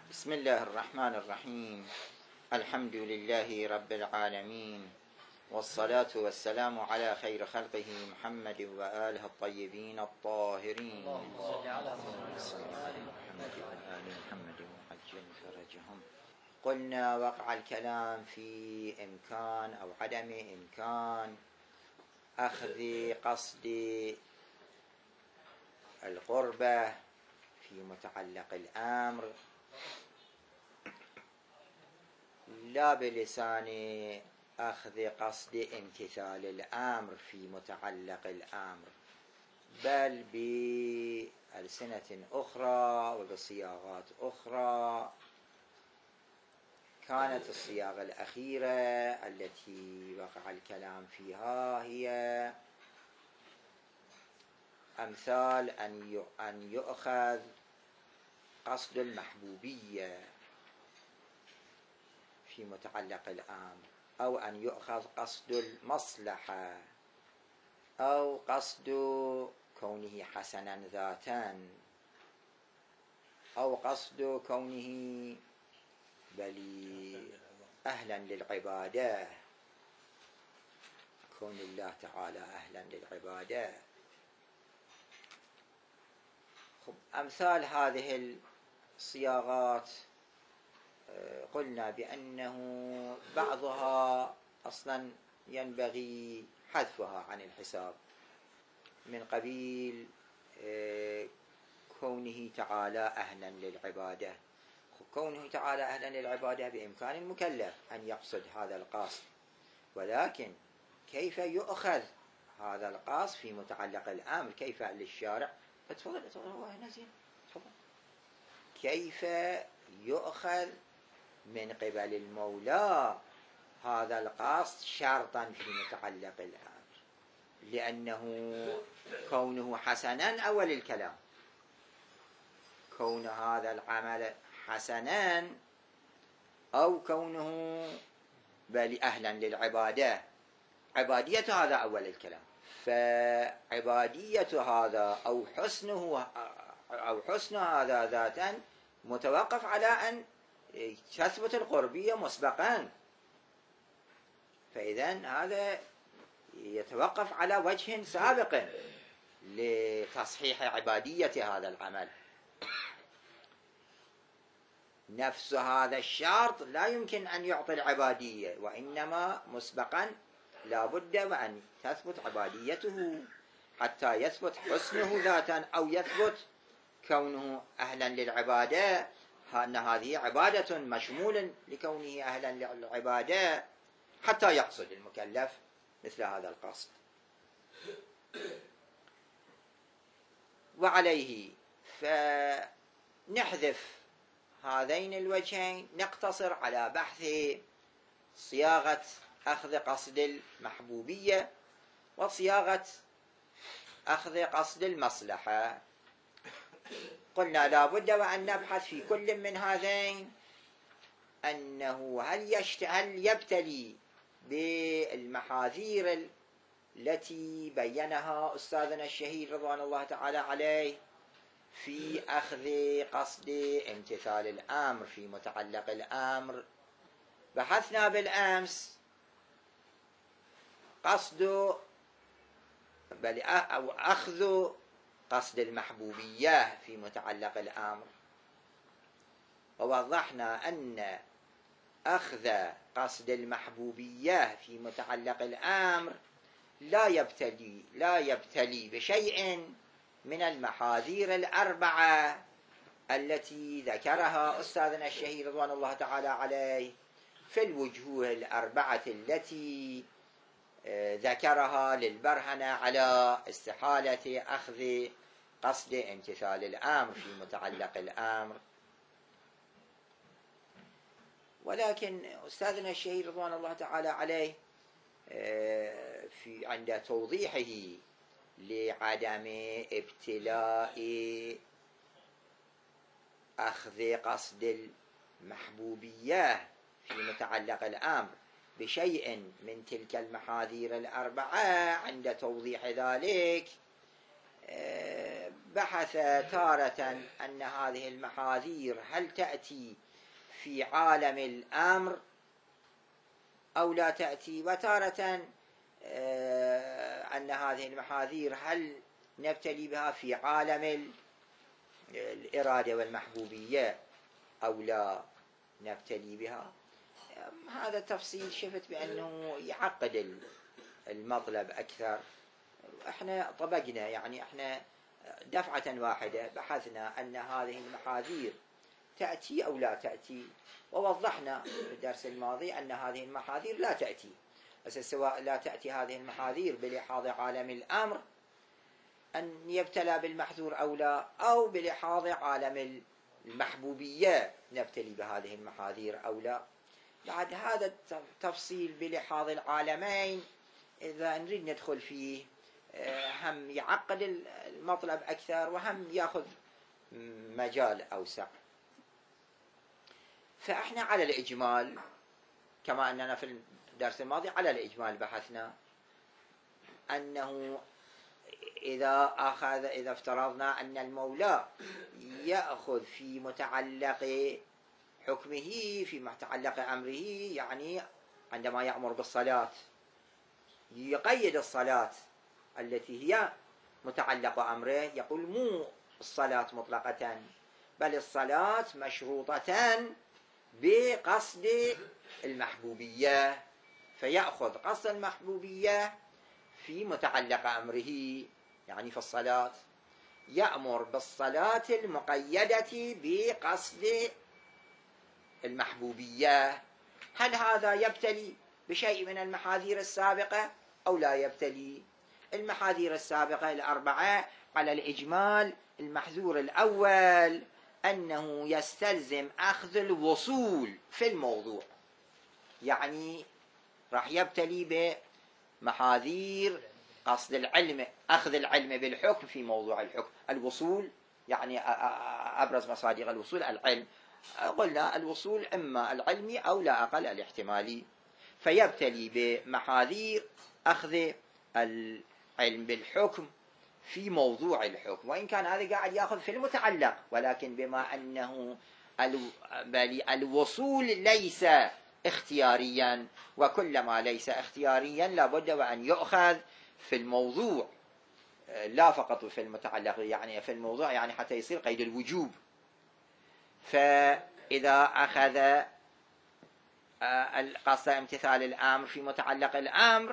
بسم الله الرحمن الرحيم. الحمد لله رب العالمين، والصلاة والسلام على خير خلقه محمد وآله الطيبين الطاهرين. صل على محمد وآل محمد وعجل فرجهم. قلنا وقع الكلام في إمكان أو عدم إمكان أخذ قصد القربة في متعلق الأمر لا بلسان أخذ قصد امتثال الأمر في متعلق الأمر، بل بألسنة أخرى وبصياغات أخرى. كانت الصياغة الأخيرة التي وقع الكلام فيها هي أمثال أن يؤخذ قصد المحبوبية في متعلق الأمر، أو أن يؤخذ قصد المصلحة، أو قصد كونه حسنا ذاتا، أو قصد كونه بل أهلا للعبادة، كون الله تعالى أهلا للعبادة. أمثال هذه الصياغات قلنا بأنه بعضها أصلا ينبغي حذفها عن الحساب، من قبيل كونه تعالى أهلا للعبادة. كونه تعالى أهلا للعبادة بإمكان المكلف أن يقصد هذا القصد، ولكن كيف يؤخذ هذا القصد في متعلق الأمر؟ كيف للشارع؟ تفضل هو هنا زين، تفضل. كيف يؤخذ من قبل المولى هذا القصد شرطا في متعلق الأمر؟ لأنه كونه حسنا أول الكلام، كون هذا العمل حسنا، أو كونه بل أهلا للعبادة، عبادية هذا أول الكلام. فعبادية هذا أو حسن هذا ذاتا متوقف على أن تثبت القربية مسبقا، فإذن هذا يتوقف على وجه سابق لتصحيح عبادية هذا العمل. نفس هذا الشرط لا يمكن أن يعطي العبادية، وإنما مسبقا لا بد وأن تثبت عباديته حتى يثبت حسنه ذاتا، أو يثبت كونه أهلا للعبادة، أن هذه عبادة مشمول لكونه أهلا للعبادة حتى يقصد المكلف مثل هذا القصد. وعليه فنحذف هذين الوجهين، نقتصر على بحث صياغة أخذ قصد المحبوبية وصياغة أخذ قصد المصلحة. قلنا لا بد وأن نبحث في كل من هذين أنه هل يبتلي بالمحاذير التي بينها أستاذنا الشهيد رضوان الله تعالى عليه في أخذ قصد امتثال الأمر في متعلق الأمر. بحثنا بالأمس قصد أو أخذ قصد المحبوبية في متعلق الأمر، ووضحنا أن أخذ قصد المحبوبية في متعلق الأمر لا يبتلي بشيء من المحاذير الأربعة التي ذكرها أستاذنا الشهيد رضوان الله تعالى عليه في الوجوه الأربعة التي ذكرها للبرهنة على استحالة أخذ قصد امتثال الأمر في متعلق الأمر. ولكن أستاذنا الشهيد رضوان الله تعالى عليه عند توضيحه لعدم ابتلاء أخذ قصد المحبوبية في متعلق الأمر بشيء من تلك المحاذير الأربعة، عند توضيح ذلك بحث تارة أن هذه المحاذير هل تأتي في عالم الأمر أو لا تأتي، وتارة أن هذه المحاذير هل نبتلي بها في عالم الإرادة والمحبوبية أو لا نبتلي بها. هذا التفصيل شفت بأنه يعقد المطلب أكثر. احنا طبقنا، يعني احنا دفعة واحدة بحثنا أن هذه المحاذير تأتي أو لا تأتي، ووضحنا في الدرس الماضي أن هذه المحاذير لا تأتي. بس سواء لا تأتي هذه المحاذير بلحاظ عالم الأمر أن يبتلى بالمحذور أو لا، أو بلحاظ عالم المحبوبية نبتلي بهذه المحاذير أو لا. بعد هذا التفصيل بلحاظ العالمين إذا نريد ندخل فيه هم يعقد المطلب أكثر وهم يأخذ مجال أوسع. فإحنا على الإجمال كما أننا في الدرس الماضي على الإجمال بحثنا أنه إذا افترضنا أن المولى يأخذ في متعلق حكمه في متعلق أمره، يعني عندما يأمر بالصلاة يقيد الصلاة التي هي متعلق أمره، يقول مو الصلاة مطلقة بل الصلاة مشروطة بقصد المحبوبية، فيأخذ قصد المحبوبية في متعلق أمره. يعني في الصلاة يأمر بالصلاة المقيدة بقصد المحبوبية. هل هذا يبتلي بشيء من المحاذير السابقة أو لا يبتلي؟ المحاذير السابقة الأربعة على الإجمال، المحذور الأول أنه يستلزم أخذ الوصول في الموضوع، يعني راح يبتلي بمحاذير قصد العلم، أخذ العلم بالحكم في موضوع الحكم. الوصول يعني أبرز مصادر الوصول العلم، قلنا الوصول إما العلمي أو لا أقل الاحتمالي، فيبتلي بمحاذير أخذ العلم بالحكم في موضوع الحكم، وإن كان هذا قاعد يأخذ في المتعلق، ولكن بما أنه الوصول ليس اختياريا، وكلما ليس اختياريا لابد وأن يؤخذ في الموضوع لا فقط في المتعلق، يعني في الموضوع يعني حتى يصير قيد الوجوب. فإذا أخذ قصد امتثال الأمر في متعلق الأمر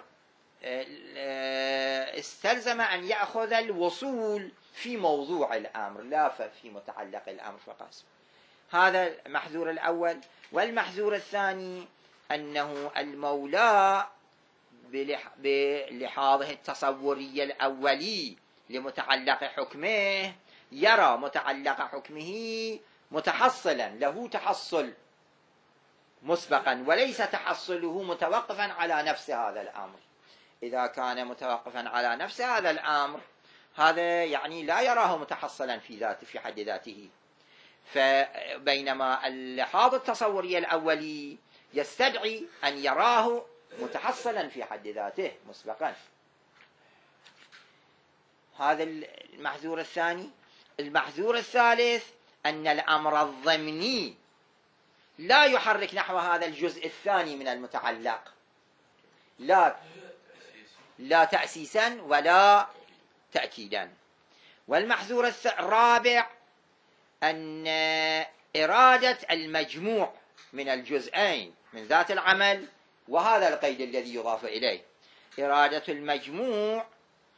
استلزم أن يأخذ الوصول في موضوع الأمر لا في متعلق الأمر فقط. هذا المحذور الأول. والمحذور الثاني أنه المولى بلحاظه التصوري الأولي لمتعلق حكمه يرى متعلق حكمه متحصلا، له تحصل مسبقا وليس تحصله متوقفا على نفس هذا الأمر. إذا كان متوقفا على نفس هذا الأمر هذا يعني لا يراه متحصلا في ذاته في حد ذاته، فبينما اللحاظ التصوري الأولي يستدعي أن يراه متحصلا في حد ذاته مسبقا. هذا المحذور الثاني. المحذور الثالث أن الأمر الضمني لا يحرك نحو هذا الجزء الثاني من المتعلق، لا تأسيسا ولا تأكيدا. والمحذور الرابع أن إرادة المجموع من الجزئين من ذات العمل، وهذا القيد الذي يضاف إليه، إرادة المجموع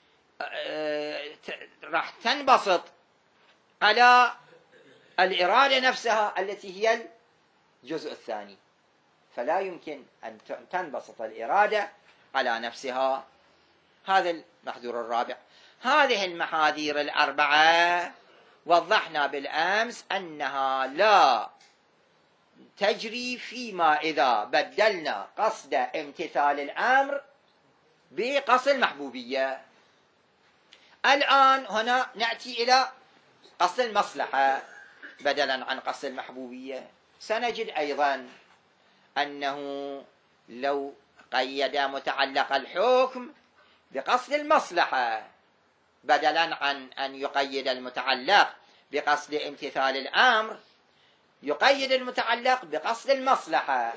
راح تنبسط على الإرادة نفسها التي هي الجزء الثاني، فلا يمكن أن تنبسط الإرادة على نفسها. هذا المحذور الرابع. هذه المحاذير الأربعة وضحنا بالأمس أنها لا تجري فيما إذا بدلنا قصد امتثال الأمر بقصد المحبوبية. الآن هنا نأتي إلى قصد المصلحة بدلا عن قصد المحبوبية. سنجد أيضا أنه لو قيد متعلق الحكم بقصد المصلحة بدلا عن أن يقيد المتعلق بقصد امتثال الأمر، يقيد المتعلق بقصد المصلحة،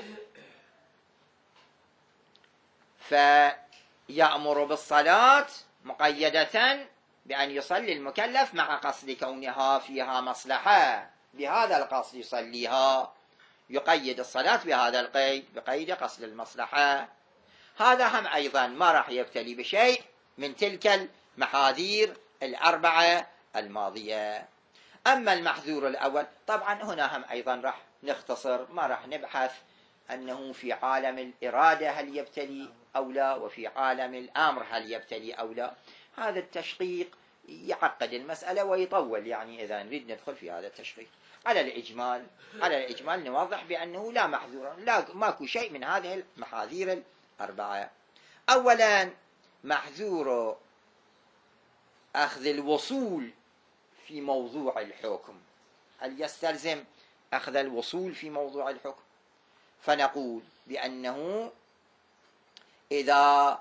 فيأمر بالصلاة مقيدة بأن يصلي المكلف مع قصد كونها فيها مصلحة، بهذا القصد يصليها، يقيد الصلاة بهذا القيد، بقيد قصد المصلحة. هذا هم أيضا ما راح يبتلي بشيء من تلك المحاذير الأربعة الماضية. أما المحذور الأول طبعا هنا هم أيضا راح نختصر، ما راح نبحث أنه في عالم الإرادة هل يبتلي أو لا، وفي عالم الأمر هل يبتلي أو لا. هذا التشقيق يعقد المسألة ويطول، يعني إذا نريد ندخل في هذا التشقيق. على الإجمال نوضح بأنه لا محذور، لا ماكو شيء من هذه المحاذير الأربعة. أولا محذور أخذ الوصول في موضوع الحكم، هل يستلزم أخذ الوصول في موضوع الحكم؟ فنقول بأنه إذا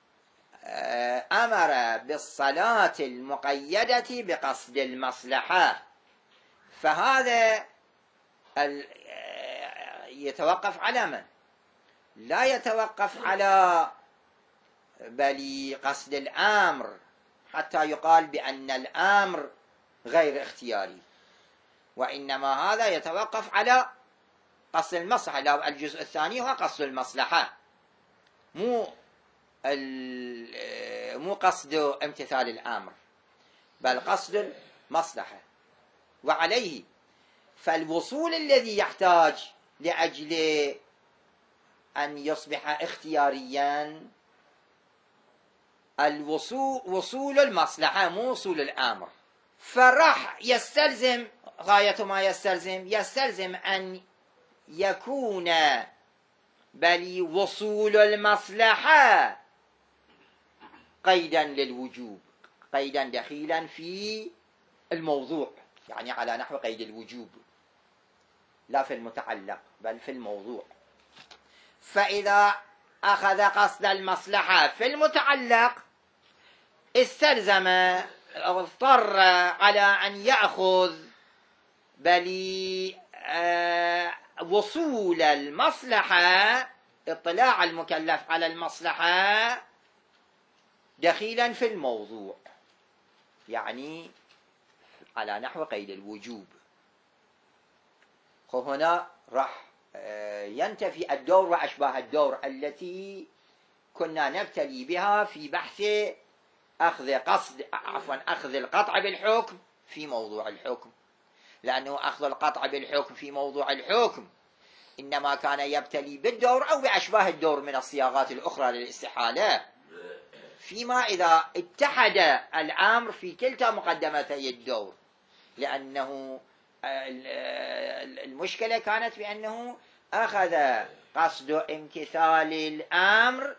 أمر بالصلاة المقيدة بقصد المصلحة فهذا يتوقف على من؟ لا يتوقف على بل قصد الأمر حتى يقال بأن الأمر غير اختياري، وإنما هذا يتوقف على قصد المصلحة. الجزء الثاني هو قصد المصلحة، مو قصد امتثال الأمر، بل قصد المصلحة. وعليه فالوصول الذي يحتاج لأجل أن يصبح اختياريا وصول المصلحة مو وصول الأمر، فراح يستلزم غاية ما يستلزم أن يكون بل وصول المصلحة قيدا للوجوب، قيدا دخيلا في الموضوع، يعني على نحو قيد الوجوب لا في المتعلق بل في الموضوع. فإذا أخذ قصد المصلحة في المتعلق استلزم أو اضطر على أن يأخذ بل وصول المصلحة، اطلاع المكلف على المصلحة دخيلا في الموضوع، يعني على نحو قيد الوجوب. هنا راح ينتفي الدور وأشباه الدور التي كنا نبتلي بها في بحث أخذ القطع بالحكم في موضوع الحكم، لأنه أخذ القطع بالحكم في موضوع الحكم إنما كان يبتلي بالدور أو بأشباه الدور من الصياغات الأخرى للاستحالة، فيما إذا اتحد الأمر في كلتا مقدمتي الدور، لأنه المشكلة كانت بأنه أخذ قصد امتثال الأمر.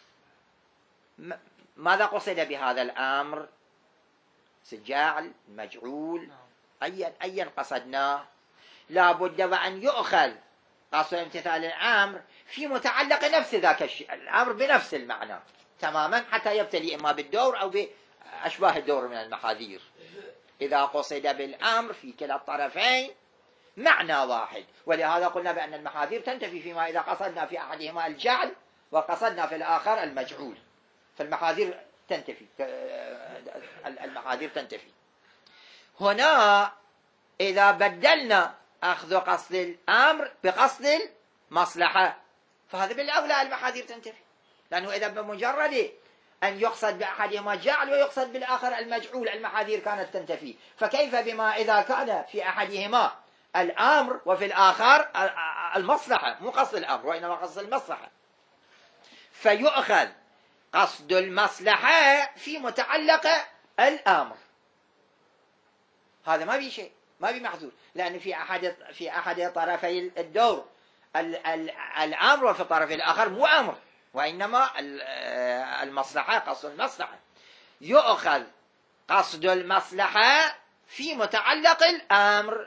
ماذا قصد بهذا الأمر؟ سجاعل، مجعول، أيا قصدناه، لا بد وأن يؤخذ قصد امتثال الأمر في متعلق نفس ذاك الشيء، الأمر بنفس المعنى تماما، حتى يبتلي إما بالدور أو بأشباه الدور من المحاذير. إذا قصد بالأمر في كلا الطرفين معنى واحد، ولهذا قلنا بأن المحاذير تنتفي فيما إذا قصدنا في أحدهما الجعل وقصدنا في الآخر المجعول، فالمحاذير تنتفي، المحاذير تنتفي. هنا إذا بدلنا أخذ قصد الأمر بقصد المصلحة فهذا بالأولى المحاذير تنتفي، لأنه إذا بمجرد أن يقصد بأحدهما جعل ويقصد بالآخر المجعول المحاذير كانت تنتفي، فكيف بما إذا كان في أحدهما الأمر وفي الآخر المصلحة، مو قصد الأمر وإنما قصد المصلحة، فيؤخذ قصد المصلحة في متعلق الأمر. هذا ما في شيء، ما في محذور، لأن في أحد طرفي الدور الأمر وفي الطرف الآخر مو أمر وإنما المصلحة، قصد المصلحة. يؤخذ قصد المصلحة في متعلق الأمر،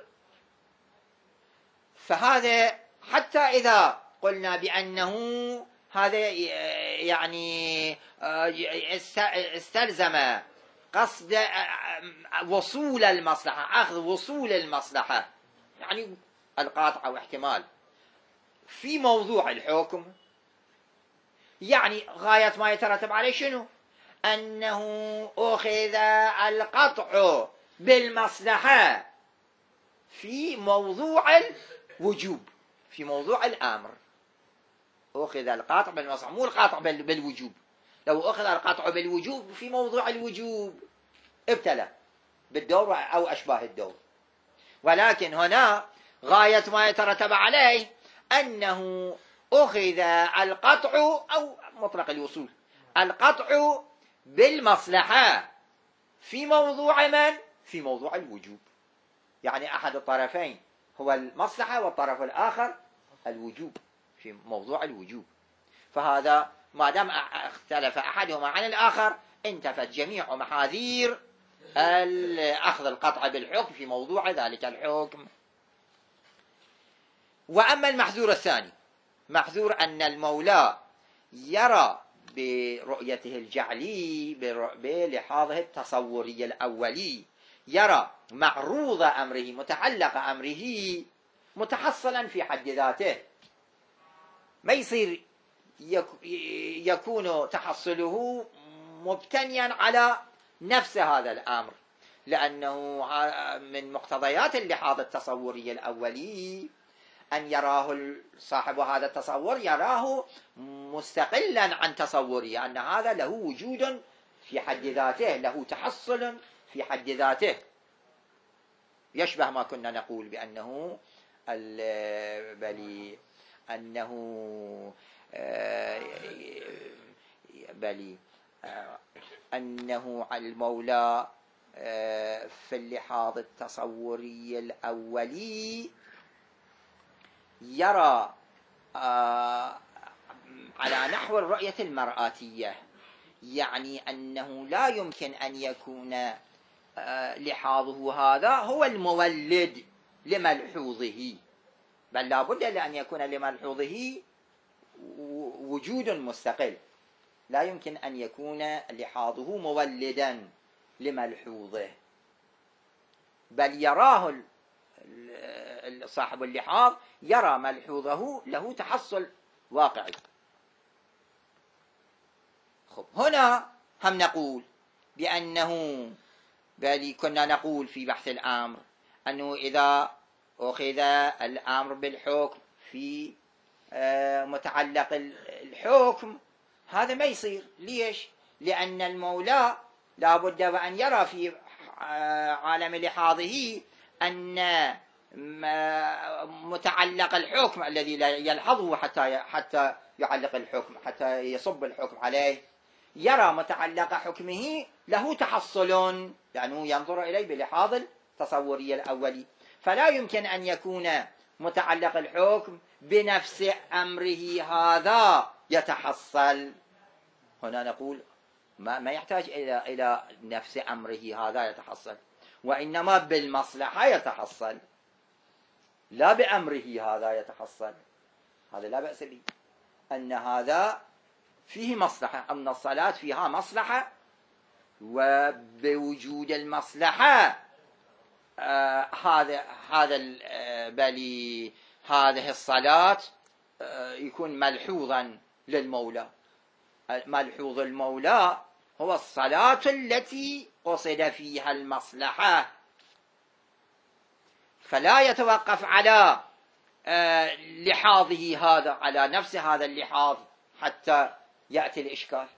فهذا حتى إذا قلنا بأنه هذا يعني استلزم قصد وصول المصلحة، أخذ وصول المصلحة، يعني القاطع أو احتمال في موضوع الحكم، يعني غاية ما يترتب عليه شنو؟ أنه أخذ القطع بالمصلحة في موضوع الوجوب، في موضوع الأمر. أخذ القطع بالمصلحة، مو القطع بالوجوب. لو أخذ القطع بالوجوب في موضوع الوجوب ابتلى بالدور أو أشباه الدور، ولكن هنا غاية ما يترتب عليه أنه أخذ القطع أو مطلق الوصول، القطع بالمصلحة في موضوع من؟ في موضوع الوجوب، يعني أحد الطرفين هو المصلحة والطرف الآخر الوجوب، في موضوع الوجوب. فهذا ما دام اختلف أحدهما عن الآخر انتفت جميع محاذير أخذ القطع بالحكم في موضوع ذلك الحكم. وأما المحذور الثاني، محذور أن المولى يرى برؤيته الجعلي بلحاظه التصوري الأولي، يرى معروض أمره متعلق أمره متحصلا في حد ذاته، ما يصير يكون تحصله مبتنيا على نفس هذا الأمر، لأنه من مقتضيات اللحاظ التصوري الأولي أن يراه صاحب هذا التصور يراه مستقلا عن تصوره، أن هذا له وجود في حد ذاته، له تحصل في حد ذاته، يشبه ما كنا نقول بأنه أنه المولى في اللحاظ التصوري الأولي يرى على نحو الرؤية المرآتية، يعني أنه لا يمكن أن يكون لحاظه هذا هو المولد لملحوظه، بل لا بد لأن يكون لملحوظه وجود مستقل، لا يمكن أن يكون لحاظه مولدا لملحوظه، بل يراه صاحب اللحاظ يرى ملحوظه له تحصل واقعي. هنا هم نقول بأنه بل كنا نقول في بحث الأمر أنه إذا أخذ الأمر بالحكم في متعلق الحكم هذا ما يصير. ليش؟ لأن المولى لا بد وأن يرى في عالم لحاظه أن متعلق الحكم الذي لا يلحظه حتى يعلق الحكم، حتى يصب الحكم عليه، يرى متعلق حكمه له تحصل، لأنه ينظر إليه بلحاظ التصوري الأولي، فلا يمكن أن يكون متعلق الحكم بنفس أمره هذا يتحصل. هنا نقول ما يحتاج إلى نفس أمره هذا يتحصل، وإنما بالمصلحة يتحصل، لا بأمره هذا يتحصل. هذا لا بأس به، أن هذا فيه مصلحة، أن الصلاة فيها مصلحة، وبوجود المصلحة هذه الصلاة يكون ملحوظا للمولى. ملحوظ المولى هو الصلاة التي قصد فيها المصلحة، فلا يتوقف على لحاظه هذا، على نفس هذا اللحاظ حتى يأتي الإشكال.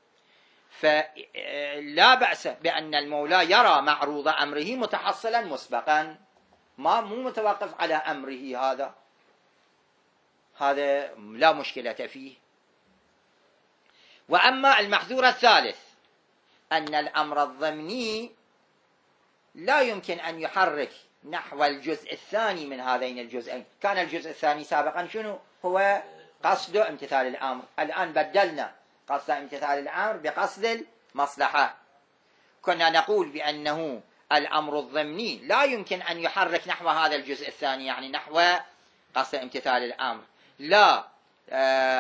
فلا بأس بأن المولى يرى معروض أمره متحصلا مسبقا، مو متوقف على أمره هذا لا مشكلة فيه. وأما المحذور الثالث أن الأمر الضمني لا يمكن أن يحرك نحو الجزء الثاني من هذين الجزئين. كان الجزء الثاني سابقا شنو؟ هو قصد امتثال الأمر، الآن بدلنا قصد امتثال الأمر بقصد المصلحة. كنا نقول بأنه الأمر الضمني لا يمكن أن يحرك نحو هذا الجزء الثاني، يعني نحو قصد امتثال الأمر، لا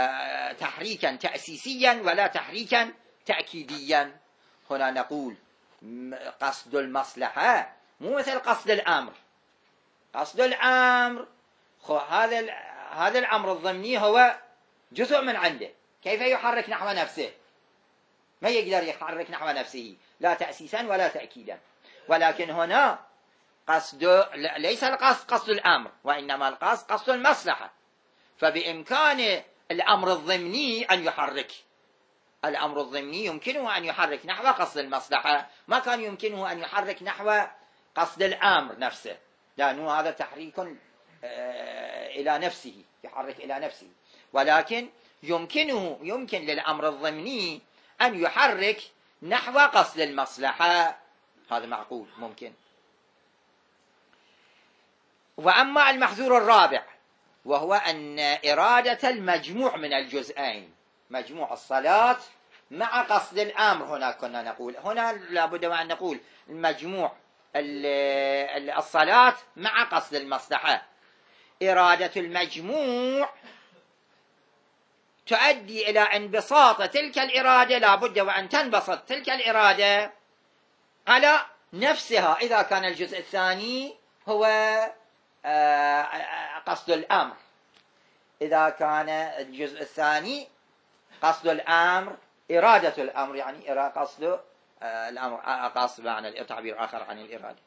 تحريكا تأسيسيا ولا تحريكا تأكيديا. هنا نقول قصد المصلحة مو مثل قصد الأمر. قصد الأمر هذا الأمر الضمني هو جزء من عنده، كيف يحرك نحو نفسه؟ ما يقدر يحرك نحو نفسه لا تأسيسا ولا تأكيدا. ولكن هنا ليس القصد قصد الأمر، وإنما القصد قصد المصلحة. فبإمكان الأمر الضمني أن يحرك. الأمر الضمني يمكنه أن يحرك نحو قصد المصلحة، ما كان يمكنه أن يحرك نحو قصد الأمر نفسه، لأنه هذا تحريك إلى نفسه، يحرك إلى نفسه. ولكن يمكن للأمر الضمني أن يحرك نحو قصد المصلحة، هذا معقول ممكن. وأما المحذور الرابع وهو أن إرادة المجموع من الجزئين، مجموع الصلاة مع قصد الأمر، هنا كنا نقول، هنا لابد أن نقول المجموع الصلاة مع قصد المصلحة. إرادة المجموع تؤدي إلى انبساط تلك الإرادة، لابد وأن تنبسط تلك الإرادة على نفسها إذا كان الجزء الثاني هو قصد الأمر. إذا كان الجزء الثاني قصد الأمر إرادة الأمر، يعني قصد الأمر، قصد معنى التعبير آخر عن الإرادة.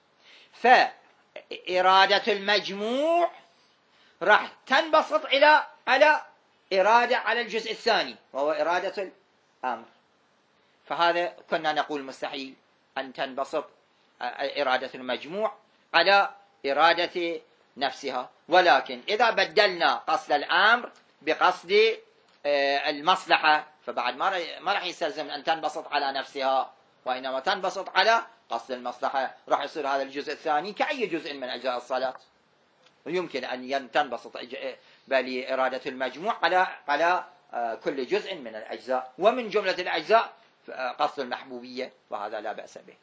فإرادة المجموع راح تنبسط على إرادة على الجزء الثاني وهو إرادة الأمر. فهذا كنا نقول مستحيل أن تنبسط إرادة المجموع على إرادة نفسها. ولكن إذا بدلنا قصد الأمر بقصد المصلحة فبعد ما راح يستلزم أن تنبسط على نفسها، وإنما تنبسط على قصد المصلحة. راح يصير هذا الجزء الثاني كأي جزء من أجزاء الصلاة، ويمكن أن تنبسط بل إرادة المجموع على كل جزء من الأجزاء، ومن جملة الأجزاء قصد المحبوبية، وهذا لا بأس به.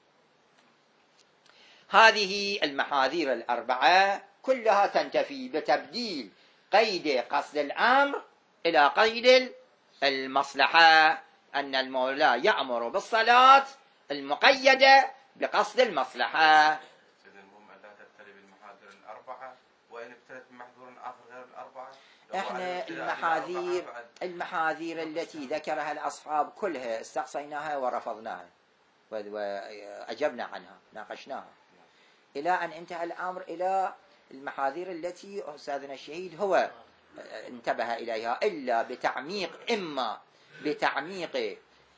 هذه المحاذير الأربعة كلها تنتفي بتبديل قيد قصد الأمر إلى قيد المصلحة، أن المولى يأمر بالصلاة المقيدة بقصد المصلحة. المهم أن لا تبتلي بالمحاذير الأربعة، وإن ابتلت بمحذور آخر غير الأربعة. احنا المحاذير التي ذكرها الأصحاب كلها استقصيناها ورفضناها وأجبنا عنها، ناقشناها، إلى أن انتهى الأمر إلى المحاذير التي أستاذنا الشهيد هو انتبه إليها، إلا إما بتعميق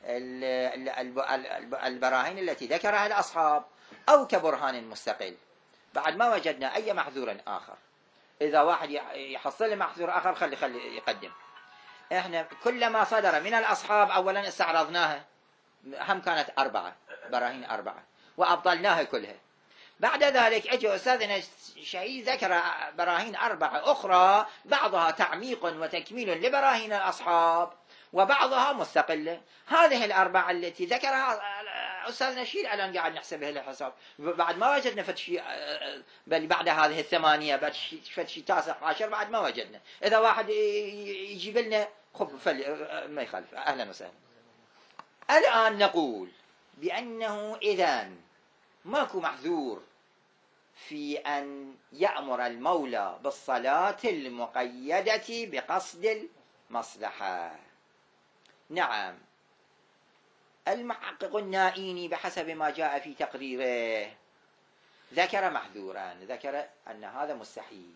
البراهين التي ذكرها الأصحاب أو كبرهان مستقل. بعد ما وجدنا أي محذور آخر. إذا واحد يحصل محذور آخر خلي يقدم. إحنا كلما صدر من الأصحاب أولا استعرضناها، هم كانت 4 براهين 4، وأبطلناها كلها. بعد ذلك أجى أستاذنا الشهيد ذكر براهين 4 أخرى، بعضها تعميق وتكميل لبراهين الأصحاب وبعضها مستقلة. هذه 4 التي ذكرها أستاذنا الشهيد الآن قاعد نحسبها الحساب، بعد ما وجدنا فتشي، بل بعد هذه 8 فتشي 9 10 بعد ما وجدنا. إذا واحد يجيب لنا ما يخالف، أهلا وسهلا. الآن نقول بأنه إذن ماكو محذور في أن يأمر المولى بالصلاة المقيدة بقصد المصلحة. نعم، المحقق النائيني بحسب ما جاء في تقريره ذكر محذورا، ذكر أن هذا مستحيل.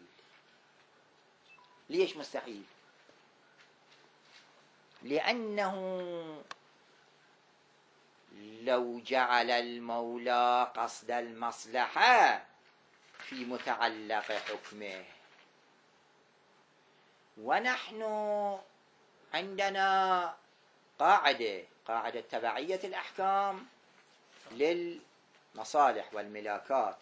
ليش مستحيل؟ لأنه لو جعل المولى قصد المصلحة في متعلق حكمه، ونحن عندنا قاعدة تبعية الأحكام للمصالح والملاكات،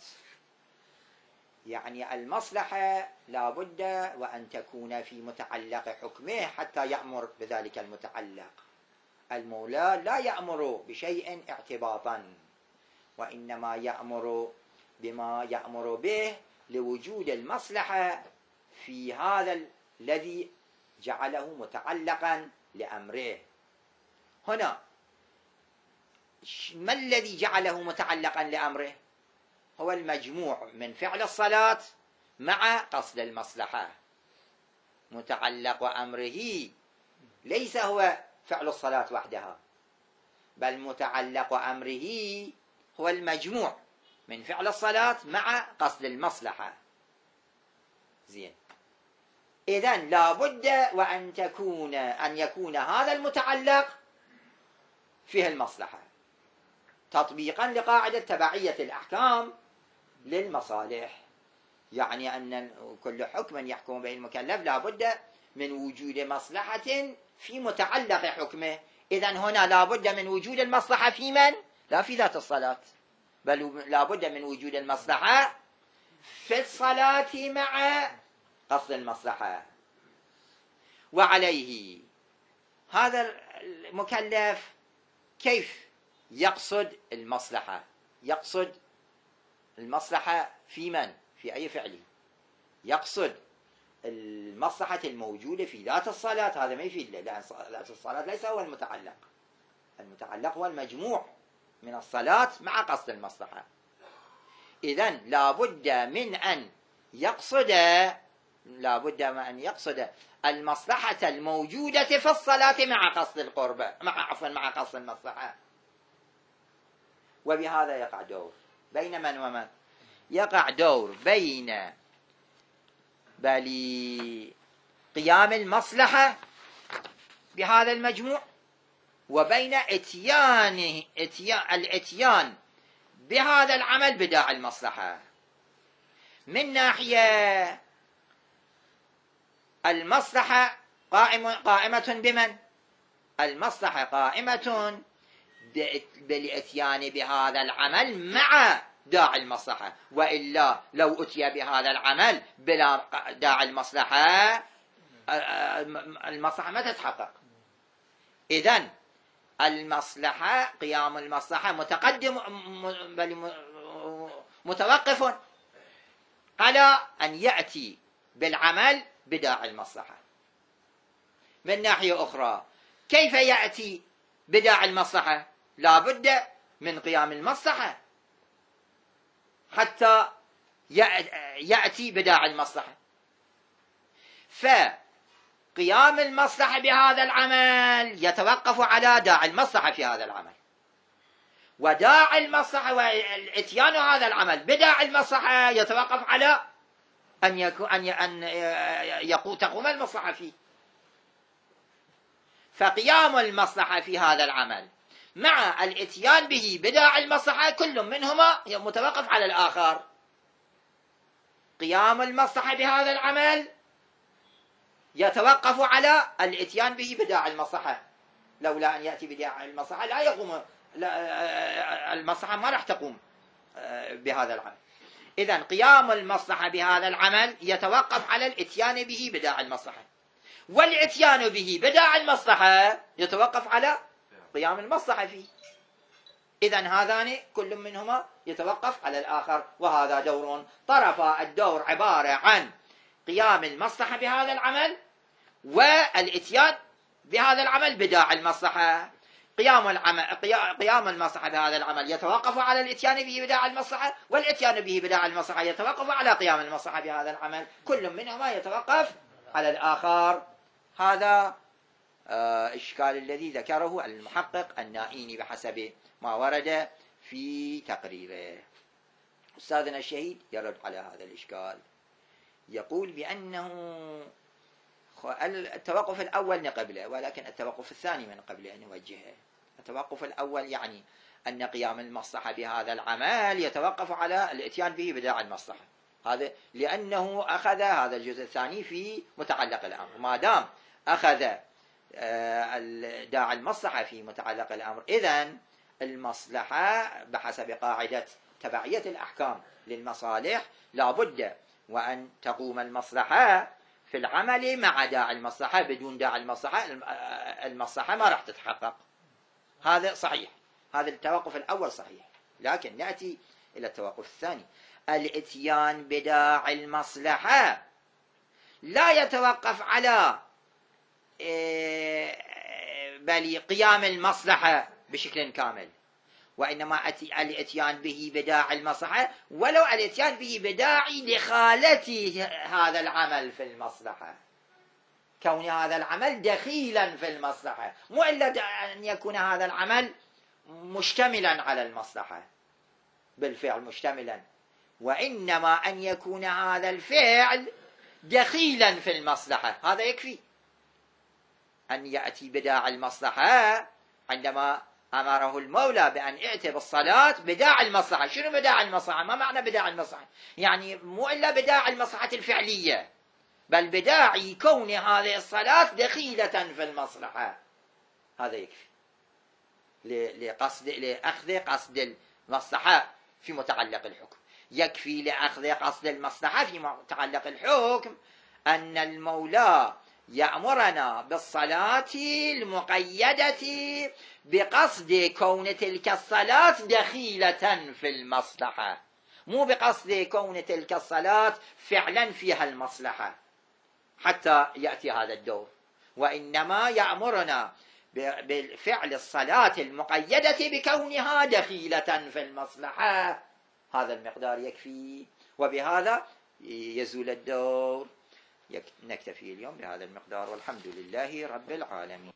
يعني المصلحة لا بد وأن تكون في متعلق حكمه حتى يأمر بذلك المتعلق. المولى لا يأمر بشيء اعتباطا، وإنما يأمر بما يأمر به لوجود المصلحة في هذا الذي جعله متعلقا لأمره. هنا ما الذي جعله متعلقا لأمره؟ هو المجموع من فعل الصلاة مع قصد المصلحة. متعلق أمره ليس هو فعل الصلاة وحدها، بل متعلق أمره هو المجموع من فعل الصلاة مع قصد المصلحة. زين، إذن لا بد أن يكون هذا المتعلق فيه المصلحة، تطبيقا لقاعدة تبعية الأحكام للمصالح. يعني أن كل حكم يحكم به المكلف لا بد من وجود مصلحة في متعلق حكمه. إذن هنا لا بد من وجود المصلحة في من؟ لا في ذات الصلاة، بل لا بد من وجود المصلحة في الصلاة مع قصد المصلحة. وعليه هذا المكلف كيف يقصد المصلحة؟ يقصد المصلحة في من؟ في أي فعل؟ يقصد المصلحة الموجودة في ذات الصلاة. هذا ما يفيد، لأن ذات الصلاة ليس هو المتعلق. المتعلق هو المجموع من الصلاة مع قصد المصلحة. إذن لا بد من أن يقصد المصلحة الموجودة في الصلاة مع قصد القربة، مع قصد المصلحة. وبهذا يقع دور بين من ومن؟ يقع دور بين قيام المصلحة بهذا المجموع، وبين الاتيان بهذا العمل بداعي المصلحة. من ناحية المصلحة قائمة بمن؟ المصلحة قائمة بالاتيان بهذا العمل مع داعي المصلحة، وإلا لو أتي بهذا العمل بلا داعي المصلحة المصلحة ما تتحقق. إذن المصلحة، قيام المصلحة متقدم بل متوقف على أن يأتي بالعمل بداعي المصلحة. من ناحية أخرى كيف يأتي بداعي المصلحة؟ لا بد من قيام المصلحة حتى يأتي بداعي المصلحة. فقيام المصلحة بهذا العمل يتوقف على داعي المصلحة في هذا العمل، وداعي المصلحة والاتيان هذا العمل بداعي المصلحة يتوقف على أن تقوم المصلحة فيه. فقيام المصلحة في هذا العمل مع الاتيان به بداعي المصلحة كل منهما متوقف على الآخر. قيام المصلحة بهذا العمل يتوقف على الاتيان به بداعي المصلحة، لولا أن يأتي بداعي المصلحة لا يقوم، المصلحة ما راح تقوم بهذا العمل. إذن قيام المصلحة بهذا العمل يتوقف على الاتيان به بداعي المصلحة، والاتيان به بداعي المصلحة يتوقف على قيام المصلحة فيه. إذن هذان كل منهما يتوقف على الآخر، وهذا دور. طرفا الدور عبارة عن قيام المصلحة بهذا العمل والاتيان بهذا العمل بداعي المصلحة. قيام المصلحة بهذا العمل يتوقف على الاتيان به بداعي المصلحة، والاتيان به بداعي المصلحة يتوقف على قيام المصلحة بهذا العمل، كل منهما يتوقف على الآخر. هذا إشكال الذي ذكره المحقق النائيني بحسب ما ورد في تقريره. أستاذنا الشهيد يرد على هذا الإشكال، يقول بأنه التوقف الأول نقبله، ولكن التوقف الثاني من قبل أن نوجهه. التوقف الأول يعني أن قيام المصلحة بهذا العمل يتوقف على الاتيان به بداعي المصلحة، هذا لأنه أخذ هذا الجزء الثاني في متعلق الأمر. ما دام أخذ داعي المصلحة في متعلق الأمر، إذن المصلحة بحسب قاعدة تبعية الأحكام للمصالح لا بد وأن تقوم المصلحة في العمل مع داعي المصلحة. بدون داعي المصلحة ما راح تتحقق. هذا صحيح، هذا التوقف الأول صحيح. لكن نأتي إلى التوقف الثاني. الاتيان بداعي المصلحة لا يتوقف على بل قيام المصلحة بشكل كامل، وإنما الإتيان به بداعي المصلحة، ولو الإتيان به بداعي دخالة هذا العمل في المصلحة، كون هذا العمل دخيلا في المصلحة، مو إلا أن يكون هذا العمل مشتملا على المصلحة بالفعل مشتملا، وإنما أن يكون هذا الفعل دخيلا في المصلحة، هذا يكفي. أن يأتي بداعي المصلحة عندما أمره المولى بأن ائت بالصلاة بداعي المصلحة. شنو بداعي المصلحة؟ ما معنى بداعي المصلحة؟ يعني مو إلا بداعي المصلحة الفعلية، بل بداعي كون هذه الصلاة دخيلة في المصلحة، هذا يكفي لأخذ قصد المصلحة في متعلق الحكم. يكفي لأخذ قصد المصلحة في متعلق الحكم أن المولى يأمرنا بالصلاة المقيدة بقصد كون تلك الصلاة دخيلة في المصلحة، مو بقصد كون تلك الصلاة فعلا فيها المصلحة حتى يأتي هذا الدور، وإنما يأمرنا بفعل الصلاة المقيدة بكونها دخيلة في المصلحة. هذا المقدار يكفي، وبهذا يزول الدور. نكتفي اليوم بهذا المقدار، والحمد لله رب العالمين.